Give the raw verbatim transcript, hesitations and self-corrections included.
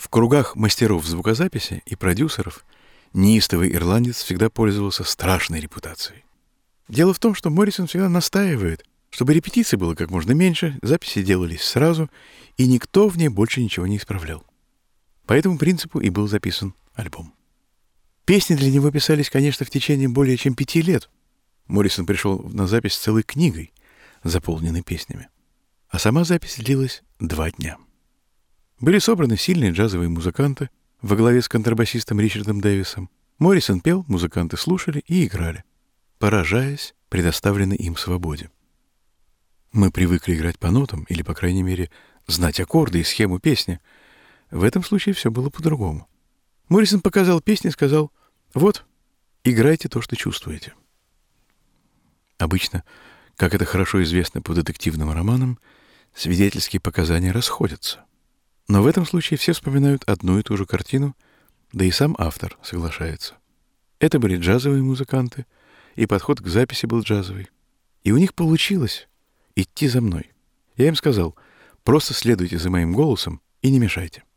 кругах мастеров звукозаписи и продюсеров неистовый ирландец всегда пользовался страшной репутацией. Дело в том, что Моррисон всегда настаивает, чтобы репетиций было как можно меньше, записи делались сразу, и никто в ней больше ничего не исправлял. По этому принципу и был записан альбом. Песни для него писались, конечно, в течение более чем пяти лет. Моррисон пришел на запись с целой книгой, заполненной песнями. А сама запись длилась два дня. Были собраны сильные джазовые музыканты во главе с контрабасистом Ричардом Дэвисом. Моррисон пел, музыканты слушали и играли, поражаясь предоставленной им свободе. Мы привыкли играть по нотам, или, по крайней мере, знать аккорды и схему песни. В этом случае все было по-другому. Моррисон показал песни и сказал: «Вот, играйте то, что чувствуете». Обычно, как это хорошо известно по детективным романам, свидетельские показания расходятся. Но в этом случае все вспоминают одну и ту же картину, да и сам автор соглашается. Это были джазовые музыканты, и подход к записи был джазовый. И у них получилось идти за мной. Я им сказал: просто следуйте за моим голосом и не мешайте.